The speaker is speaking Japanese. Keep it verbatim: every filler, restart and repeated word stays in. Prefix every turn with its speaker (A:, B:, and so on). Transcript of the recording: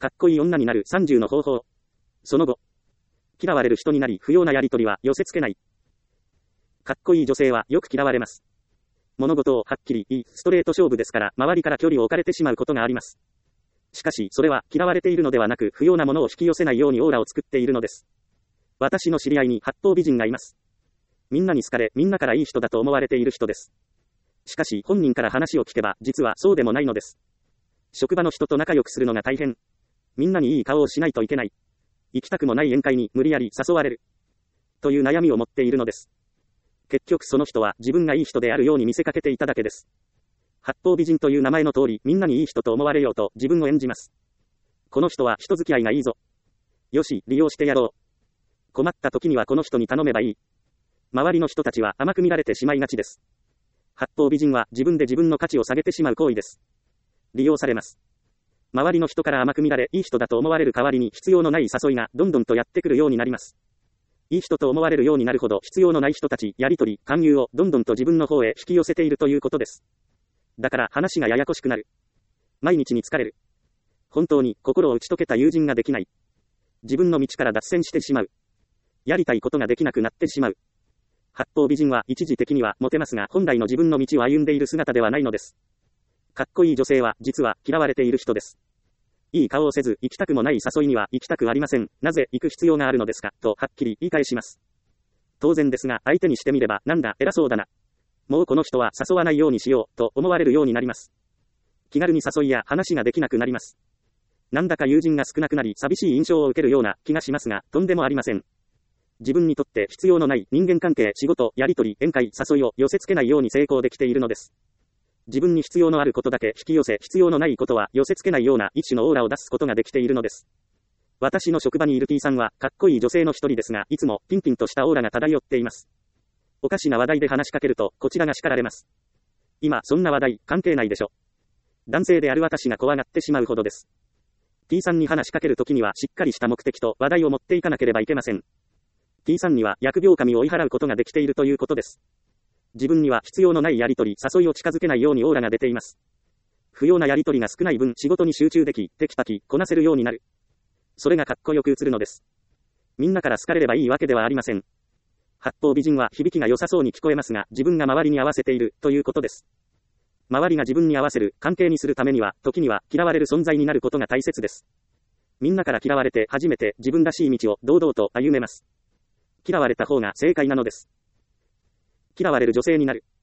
A: かっこいい女になるさんじゅうの方法。その後。嫌われる人になり、不要なやりとりは寄せ付けない。かっこいい女性はよく嫌われます。物事をはっきり言い、ストレート勝負ですから、周りから距離を置かれてしまうことがあります。しかし、それは嫌われているのではなく、不要なものを引き寄せないようにオーラを作っているのです。私の知り合いに八方美人がいます。みんなに好かれ、みんなからいい人だと思われている人です。しかし、本人から話を聞けば、実はそうでもないのです。職場の人と仲良くするのが大変。みんなにいい顔をしないといけない。行きたくもない宴会に無理やり誘われる。という悩みを持っているのです。結局その人は自分がいい人であるように見せかけていただけです。八方美人という名前の通り、みんなにいい人と思われようと自分を演じます。この人は人付き合いがいいぞ。よし、利用してやろう。困った時にはこの人に頼めばいい。周りの人たちは甘く見られてしまいがちです。八方美人は自分で自分の価値を下げてしまう行為です。利用されます。周りの人から甘く見られ、いい人だと思われる代わりに必要のない誘いがどんどんとやってくるようになります。いい人と思われるようになるほど必要のない人たち、やりとり、勧誘をどんどんと自分の方へ引き寄せているということです。だから話がややこしくなる。毎日に疲れる。本当に心を打ち解けた友人ができない。自分の道から脱線してしまう。やりたいことができなくなってしまう。八方美人は一時的にはモテますが、本来の自分の道を歩んでいる姿ではないのです。かっこいい女性は実は嫌われている人です。いい顔をせず行きたくもない誘いには行きたくありません。なぜ行く必要があるのですかとはっきり言い返します。当然ですが相手にしてみればなんだ偉そうだな。もうこの人は誘わないようにしようと思われるようになります。気軽に誘いや話ができなくなります。なんだか友人が少なくなり寂しい印象を受けるような気がしますが、とんでもありません。自分にとって必要のない人間関係、仕事、やりとり、宴会、誘いを寄せ付けないように成功できているのです。自分に必要のあることだけ引き寄せ、必要のないことは寄せ付けないような一種のオーラを出すことができているのです。私の職場にいる T さんはかっこいい女性の一人ですが、いつもピンピンとしたオーラが漂っています。おかしな話題で話しかけるとこちらが叱られます。今そんな話題関係ないでしょ。男性である私が怖がってしまうほどです。T さんに話しかけるときにはしっかりした目的と話題を持っていかなければいけません。T さんには疫病神を追い払うことができているということです。自分には必要のないやりとり、誘いを近づけないようにオーラが出ています。不要なやりとりが少ない分、仕事に集中でき、テキパキ、こなせるようになる。それがかっこよく映るのです。みんなから好かれればいいわけではありません。八方美人は響きが良さそうに聞こえますが、自分が周りに合わせている、ということです。周りが自分に合わせる、関係にするためには、時には嫌われる存在になることが大切です。みんなから嫌われて初めて自分らしい道を堂々と歩めます。嫌われた方が正解なのです。嫌われる女性になる。